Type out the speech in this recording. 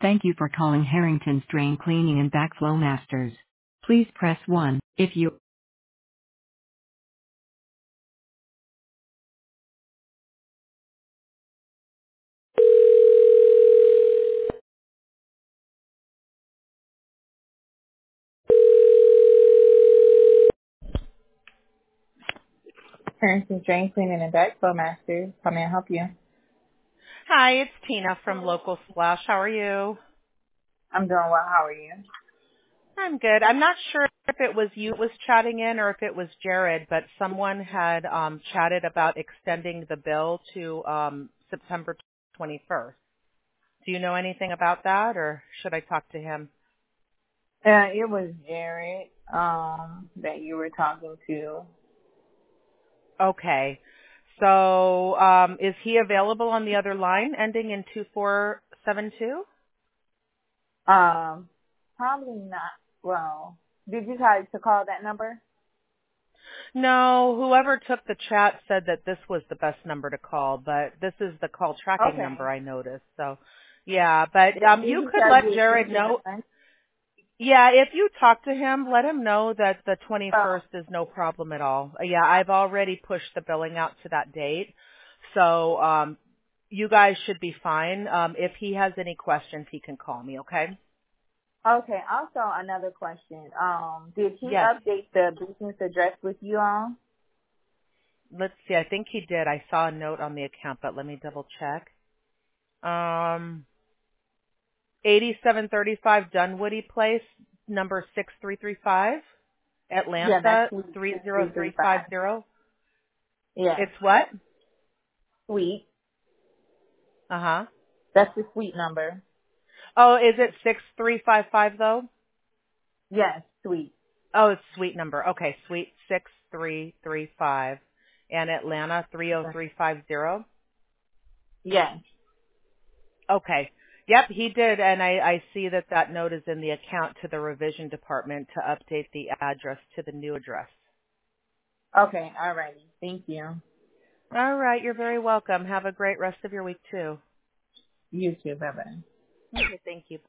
Thank you for calling Harrington's Drain Cleaning and Backflow Masters. Please press 1 if you... Harrington's Drain Cleaning and Backflow Masters. How may I help you? Hi, it's Tina from Local Splash. How are you? I'm doing well. How are you? I'm good. I'm not sure if it was you that was chatting in or if it was Jared, but someone had chatted about extending the bill to September 21st. Do you know anything about that, or should I talk to him? It was Jared that you were talking to. Okay. So is he available on the other line ending in 2472? Probably not. Well, did you try to call that number? No, whoever took the chat said that this was the best number to call, but this is the call tracking number Okay. I noticed. So, yeah, but Did you he could tell let you Jared extension know. number? Yeah, if you talk to him, let him know that the Oh, 21st is no problem at all. Yeah, I've already pushed the billing out to that date. So, you guys should be fine. If he has any questions, he can call me, okay? okay. Also, another question. Did he Yes. update the business address with you all? Let's see. I think he did. I saw a note on the account, but let me double check. 8735 Dunwoody Place, number 6335, Yeah, that's Atlanta Suite 6335. 30350. Yes, It's what? suite. Uh-huh. That's the suite number. Oh, is it 6355 though? Yes, suite. Oh, it's suite number. Okay, suite 6335 and Atlanta Okay. 30350. Yes. Okay. Yep, he did, and I see that that note is in the account to the revision department to update the address to the new address. Okay, alrighty. Thank you. All right, you're very welcome. Have a great rest of your week too. You too. Bye bye. Okay, thank you.